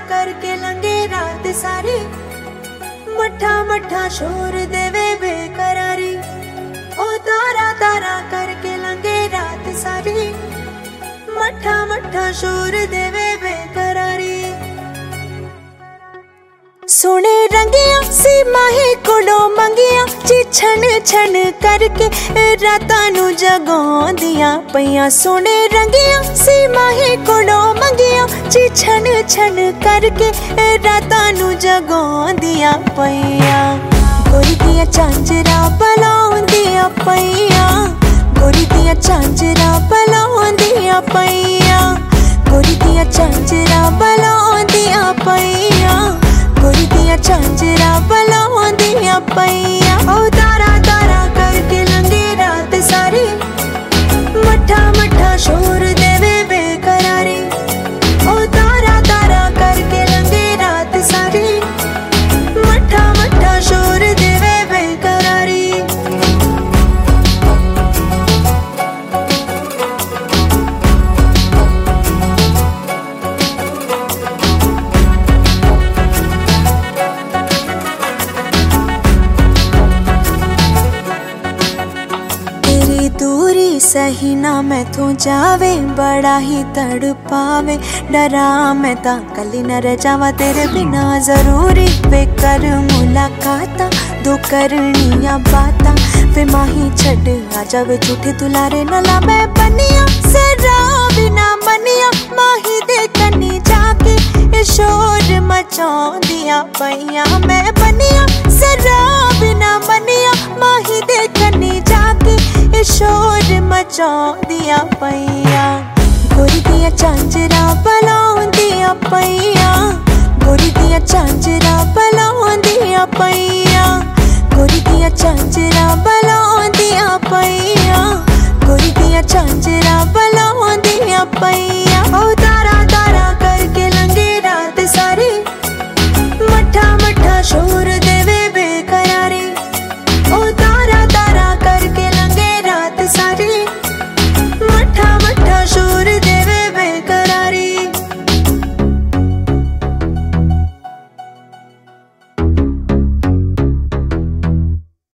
करके लंघे रात सारी, मठा मठा शोर देवे बेकरारी। ओ तारा तारा करके लंघे रात सारी, मठा मठा शोर देवे बेकरारी। सोने रंगिया सी माही कोलों मंगिया, ची छन छन करके रातां नू जगाउंदियां पईयां। सोने रंगिया सी माही कोलों मंगिया, ची छन छन करके रातां नू जगाउंदियां पईयां। गोरी दियां झांजरां बलाउंदियां पईयां, गोरी दियां झांजरां बलाउंदियां पईयां, गोरी दियां झांजरां बलाउंदियां पईयां, गोरी दियां झांजरां बलाउंदियां पईयां। ओ तारा तारा करके लंघे रात सारी, मठा मठा शोर देवे बेकरारी। ओ तारा तारा करके लंघे रात सारी, मठा मठा शोर देवे बेकरारी। दूरी सही ना मैं तू जावे, बड़ा ही तड़पावे। डरा मैं ता कली न रह जावा तेरे बिना, जरूरी वे कर मुलाकाता, दो करनिया बाता। वे माही छड़ आ जावे झूठे दुलारे न ला मैं बनिया, सरा बिना मनिया। माही दे कनी जाके ये शोर मचाउंदियां पईयां, मैं बनिया सरा बिना मनिया। माही दे कनी जाके ये शोर मचाउंदियां पईयां। गोरी दियां झांजरां बलाउंदियां